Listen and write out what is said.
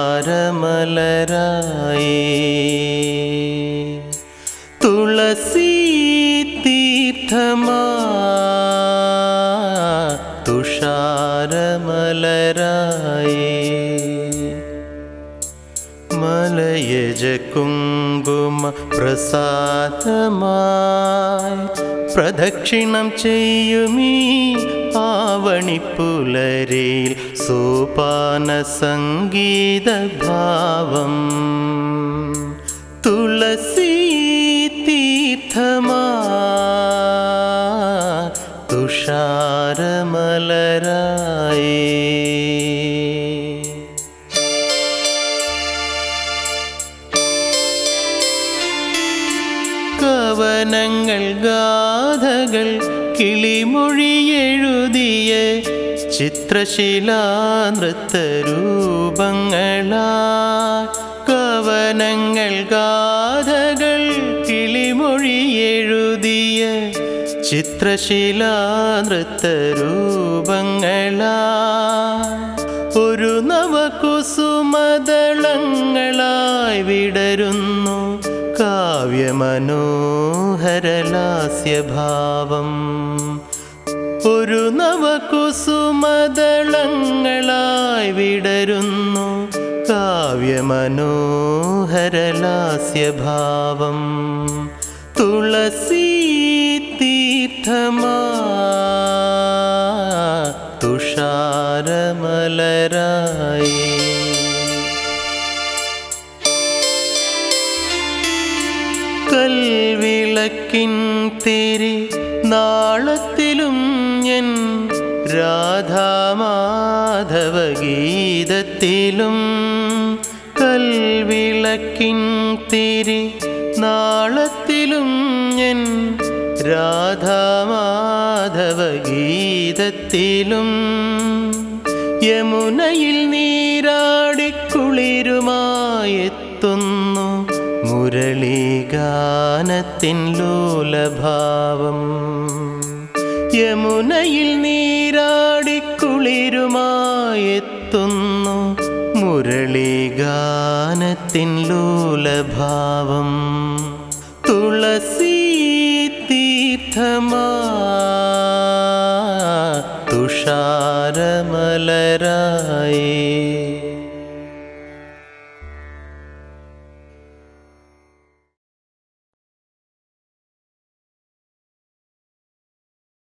തുളസി തീർത്ഥമാ തുഷാരമലരായേ മലയജ കുങ്കുമ പ്രസാദമായി പ്രദക്ഷിണം ചെയ്യുമീ ആവണിപ്പുലരിൽ സോപാന സംഗീത ഭാവം തുളസി തീർത്ഥമാ തുഷാരമലരായേ കവനങ്ങൾ ഗാഥകൾ കിളിമൊഴിയെഴുതിയ ചിത്രശിലാനൃത്തരൂപങ്ങളാ കവനങ്ങൾ ഗാഥകൾ കിളിമൊഴിയെഴുതിയ ചിത്രശിലാനൃത്തരൂപങ്ങളാ ഒരു നവകുസുമദളങ്ങളായി വിടരുന്നു കാവ്യമനോഹരലാസ്യഭാവം ഒരു നവകുസുമദളങ്ങളായി വിടരുന്നു കാവ്യമനോഹരലാസ്യഭാവം തുളസി തീർത്ഥമാ തുഷാരമലരായേ കൽവിളക്കിൻ തിരി നാളത്തിലും എൻ രാധാമാധവഗീതത്തിലും കൽവിളക്കിൻ തിരി നാളത്തിലും എൻ രാധാമാധവഗീതത്തിലും യമുനയിൽ നീരാടിക്കുളിരുമായെത്തുന്നു മുരളീഗാനത്തിൻ ലോലഭാവം യമുനയിൽ നീരാടിക്കുളിരുമായെത്തുന്നു മുരളീഗാനത്തിൻ ലോലഭാവം തുളസി തീർത്ഥമാ തുഷാരമലരായേ